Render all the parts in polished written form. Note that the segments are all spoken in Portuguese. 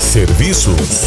Serviços.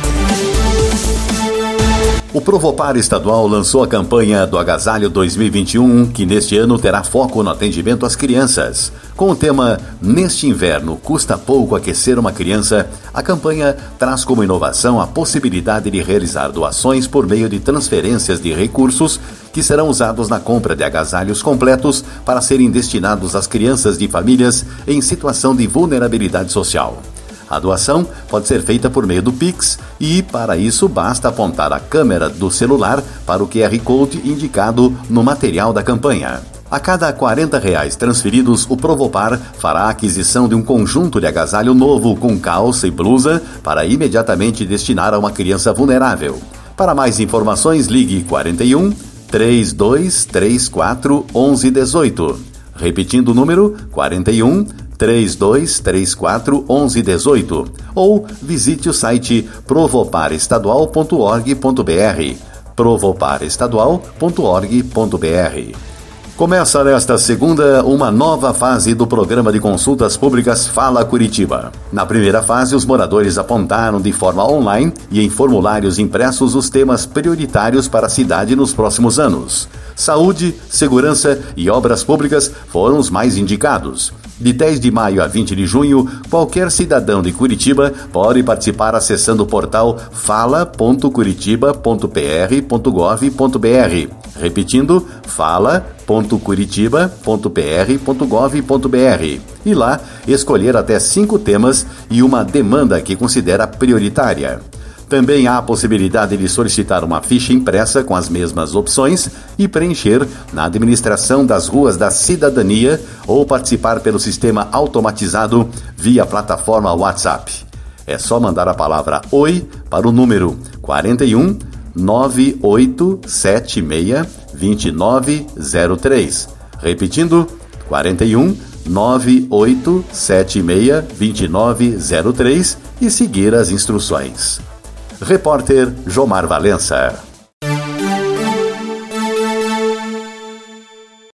O Provopar Estadual lançou a campanha do Agasalho 2021, que neste ano terá foco no atendimento às crianças. Com o tema Neste Inverno Custa Pouco Aquecer uma Criança, a campanha traz como inovação a possibilidade de realizar doações por meio de transferências de recursos que serão usados na compra de agasalhos completos para serem destinados às crianças de famílias em situação de vulnerabilidade social. A doação pode ser feita por meio do Pix e, para isso, basta apontar a câmera do celular para o QR Code indicado no material da campanha. A cada R$40 transferidos, o Provopar fará a aquisição de um conjunto de agasalho novo com calça e blusa para imediatamente destinar a uma criança vulnerável. Para mais informações, ligue 41 3234 1118. Repetindo o número, 41 3234 1118, ou visite o site provoparestadual.org.br, provoparestadual.org.br. Começa nesta segunda uma nova fase do programa de consultas públicas Fala Curitiba. Na primeira fase, os moradores apontaram de forma online e em formulários impressos os temas prioritários para a cidade nos próximos anos. Saúde, segurança e obras públicas foram os mais indicados. De 10 de maio a 20 de junho, qualquer cidadão de Curitiba pode participar acessando o portal fala.curitiba.pr.gov.br. Repetindo, fala.curitiba.pr.gov.br. E lá, escolher até 5 temas e uma demanda que considera prioritária. Também há a possibilidade de solicitar uma ficha impressa com as mesmas opções e preencher na administração das ruas da cidadania ou participar pelo sistema automatizado via plataforma WhatsApp. É só mandar a palavra OI para o número 41 9876 2903. Repetindo, 41 9876 2903 e seguir as instruções. Repórter Jomar Valença.